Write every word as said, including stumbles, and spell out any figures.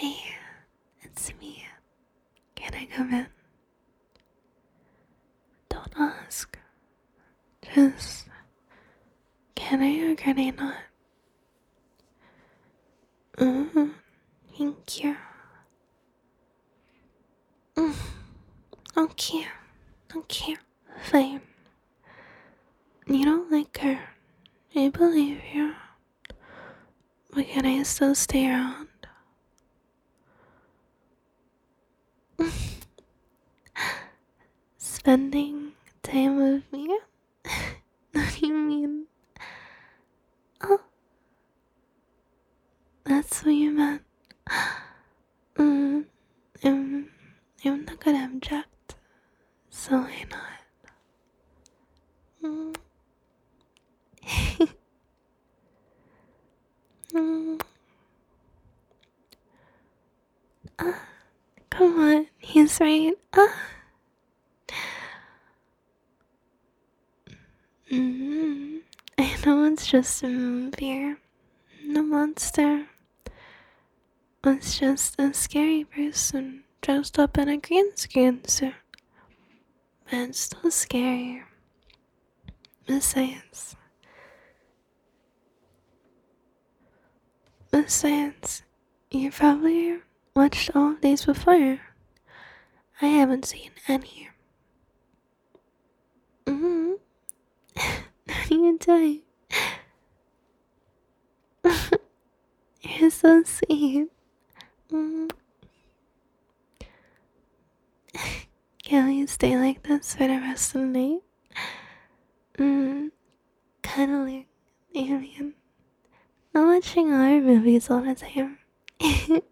Hey, it's me. Can I come in? Don't ask. Just, can I or can I not? Mm-hmm. Thank you. Mm. Okay. Okay. Fine. You don't like her. I believe you. But can I still stay around? Spending time with me? What do you mean? Oh, that's what you meant. Mm, I'm, I'm not gonna object, so why not? Mm. mm. Ah, come on, he's right. Ah. Mm, I know it's just a movie. The monster was just a scary person dressed up in a green screen suit. But it's still scary. Besides, besides, you probably watched all of these before. I haven't seen any. Mm-hmm. What are you doing? You're so sweet. Mm. Can we stay like this for the rest of the night? Mm, cuddling, alien. Not watching horror movies all the time.